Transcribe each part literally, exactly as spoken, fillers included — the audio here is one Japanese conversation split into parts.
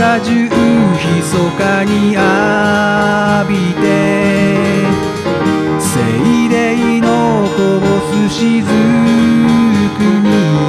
中中密かに浴びて精霊のこぼす雫に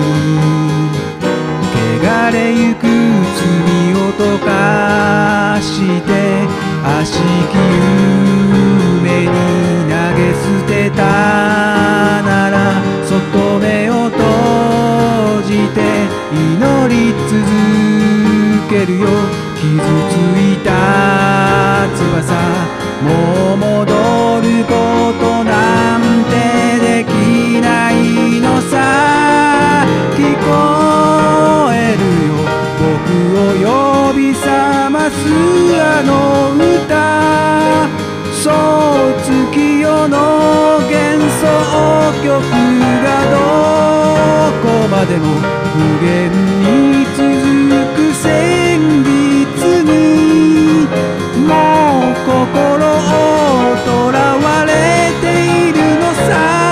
汚れゆく罪を溶かして悪しき夢に投げ捨てたならそっと目を閉じて祈り続けるよ。傷ついた翼もう戻ることなんてできないのさ。聞こえるよ僕を呼び覚ますあの歌。そう月夜の幻想曲がどこまでも無限に続く旋律にもう心をとらわれているのさ。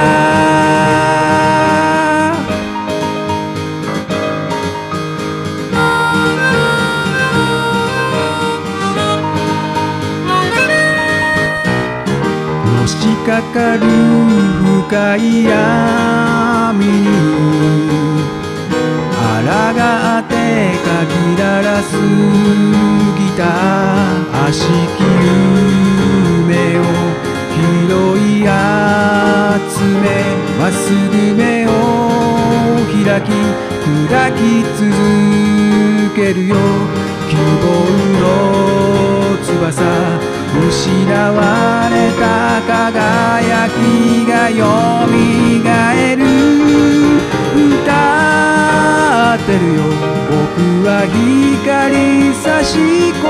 のしかかる深い闇に抗ってかきららすギター。悪しき夢を拾い集めまっすぐ目を開き砕き続けるよ。希望の翼失われた輝きがよみがえる。歌ってるよ僕は光差し